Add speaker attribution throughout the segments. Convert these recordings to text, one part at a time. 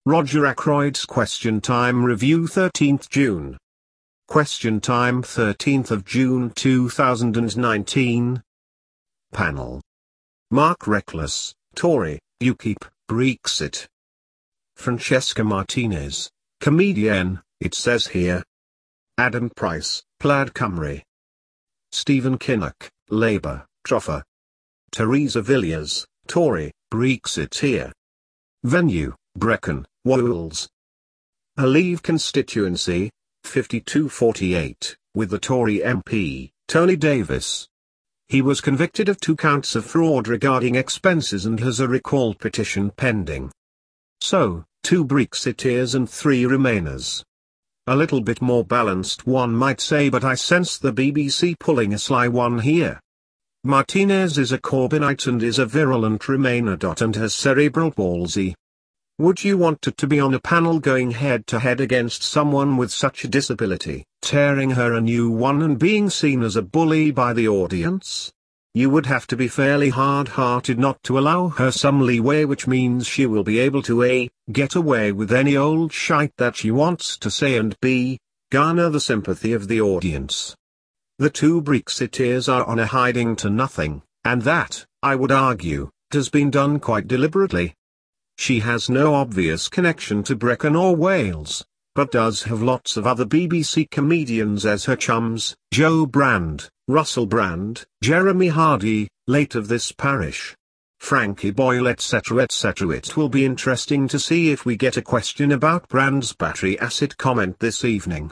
Speaker 1: Roger Ackroyd's Question Time Review 13th June. Question Time 13th of June 2019. Panel. Mark Reckless, Tory, UKIP, Brexit. Francesca Martinez, comedian, it says here. Adam Price, Plaid Cymru. Stephen Kinnock, Labour, Troffa. Theresa Villiers, Tory, Brexit here. Venue, Brecon, Wales. A Leave constituency, 52-48, with the Tory MP, Tony Davis. He was convicted of 2 counts of fraud regarding expenses and has a recall petition pending. So, 2 Brexiteers and 3 Remainers. A little bit more balanced one might say, but I sense the BBC pulling a sly one here. Martinez is a Corbynite and is a virulent Remainer. And has cerebral palsy. Would you want to be on a panel going head-to-head against someone with such a disability, tearing her a new one and being seen as a bully by the audience? You would have to be fairly hard-hearted not to allow her some leeway, which means she will be able to A. get away with any old shite that she wants to say, and B. garner the sympathy of the audience. The 2 Brexiteers are on a hiding to nothing, and that, I would argue, has been done quite deliberately. She has no obvious connection to Brecon or Wales, but does have lots of other BBC comedians as her chums, Joe Brand, Russell Brand, Jeremy Hardy, late of this parish, Frankie Boyle, etc. etc. It will be interesting to see if we get a question about Brand's battery acid comment this evening.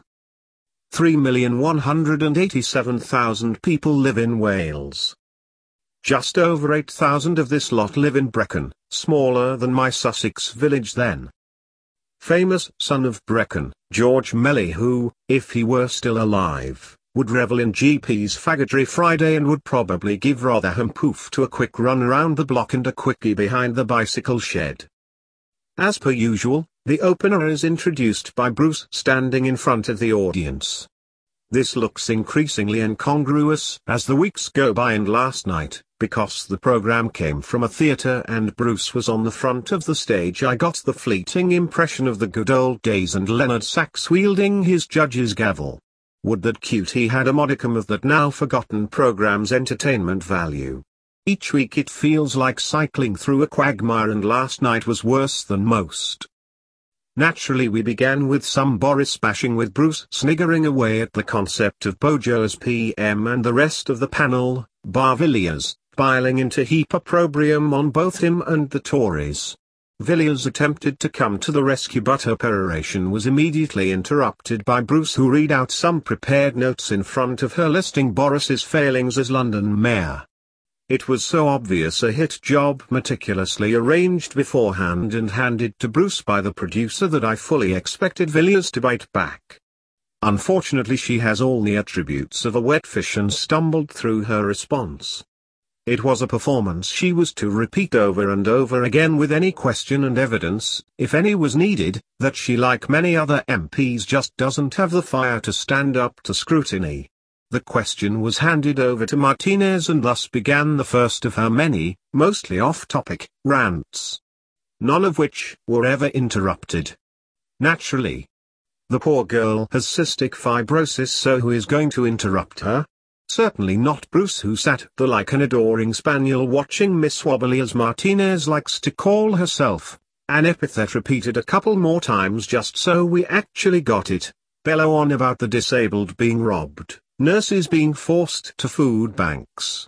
Speaker 1: 3,187,000 people live in Wales. Just over 8,000 of this lot live in Brecon, smaller than my Sussex village then. Famous son of Brecon, George Melly, who, if he were still alive, would revel in GP's faggotry Friday and would probably give Rotherham Poof to a quick run around the block and a quickie behind the bicycle shed. As per usual, the opener is introduced by Bruce standing in front of the audience. This looks increasingly incongruous as the weeks go by, and last night, because the program came from a theatre and Bruce was on the front of the stage, I got the fleeting impression of the good old days and Leonard Sachs wielding his judge's gavel. Would that QT had a modicum of that now forgotten program's entertainment value. Each week it feels like cycling through a quagmire, and last night was worse than most. Naturally we began with some Boris bashing, with Bruce sniggering away at the concept of Bojo as PM and the rest of the panel, bar Villiers, piling into heap opprobrium on both him and the Tories. Villiers attempted to come to the rescue, but her peroration was immediately interrupted by Bruce, who read out some prepared notes in front of her listing Boris's failings as London mayor. It was so obvious a hit job meticulously arranged beforehand and handed to Bruce by the producer that I fully expected Villiers to bite back. Unfortunately she has all the attributes of a wet fish and stumbled through her response. It was a performance she was to repeat over and over again with any question and evidence, if any was needed, that she, like many other MPs, just doesn't have the fire to stand up to scrutiny. The question was handed over to Martinez, and thus began the first of her many, mostly off-topic, rants. None of which were ever interrupted. Naturally. The poor girl has cystic fibrosis, so who is going to interrupt her? Certainly not Bruce, who sat there like an adoring spaniel watching Miss Wobbly, as Martinez likes to call herself, an epithet repeated a couple more times just so we actually got it, bellow on about the disabled being robbed, nurses being forced to food banks,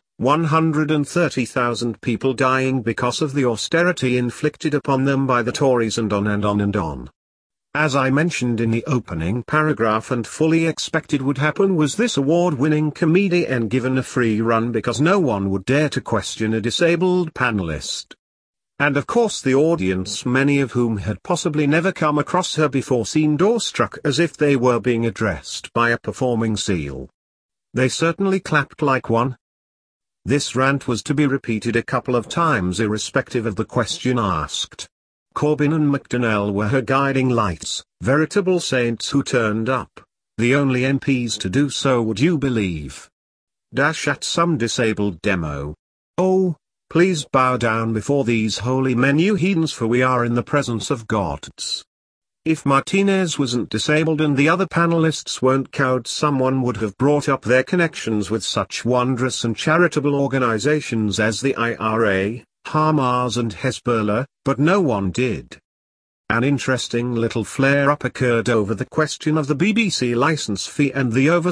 Speaker 1: 130,000 people dying because of the austerity inflicted upon them by the Tories, and on and on and on. As I mentioned in the opening paragraph and fully expected would happen, was this award-winning comedian given a free run because no one would dare to question a disabled panelist. And of course the audience, many of whom had possibly never come across her before, seemed awestruck as if they were being addressed by a performing seal. They certainly clapped like one. This rant was to be repeated a couple of times irrespective of the question asked. Corbyn and McDonnell were her guiding lights, veritable saints who turned up, the only MPs to do so, would you believe? At some disabled demo. Oh, Please bow down before these holy men, you heathens, for we are in the presence of gods. If Martinez wasn't disabled and the other panelists weren't cowards, someone would have brought up their connections with such wondrous and charitable organizations as the IRA, Hamas and Hezbollah, but no one did. An interesting little flare-up occurred over the question of the BBC license fee and the over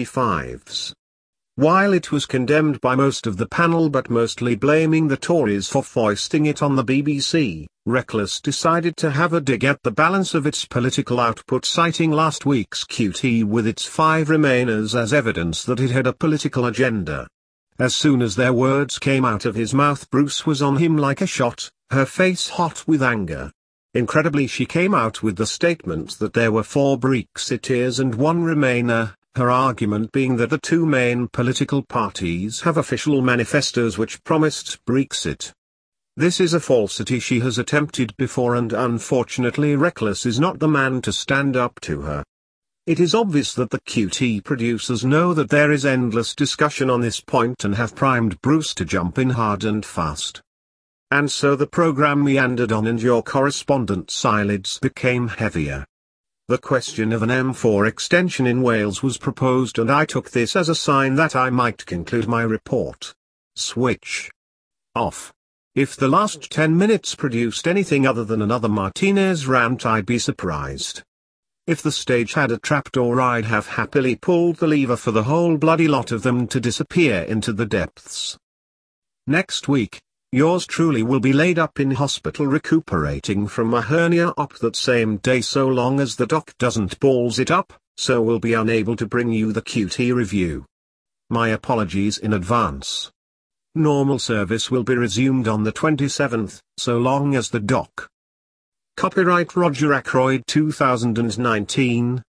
Speaker 1: 75s. While it was condemned by most of the panel but mostly blaming the Tories for foisting it on the BBC, Reckless decided to have a dig at the balance of its political output, citing last week's QT with its 5 Remainers as evidence that it had a political agenda. As soon as their words came out of his mouth, Bruce was on him like a shot, her face hot with anger. Incredibly, she came out with the statement that there were 4 Brexiteers and 1 Remainer, her argument being that the 2 main political parties have official manifestos which promised Brexit. This is a falsity she has attempted before, and unfortunately Reckless is not the man to stand up to her. It is obvious that the QT producers know that there is endless discussion on this point and have primed Bruce to jump in hard and fast. And so the program meandered on and your correspondent's eyelids became heavier. The question of an M4 extension in Wales was proposed, and I took this as a sign that I might conclude my report. Switch off. If the last 10 minutes produced anything other than another Martinez rant, I'd be surprised. If the stage had a trapdoor, I'd have happily pulled the lever for the whole bloody lot of them to disappear into the depths. Next week, yours truly will be laid up in hospital recuperating from a hernia op that same day. So long as the doc doesn't balls it up, so we'll be unable to bring you the QT review. My apologies in advance. Normal service will be resumed on the 27th, so long as the doc. Copyright Roger Ackroyd 2019,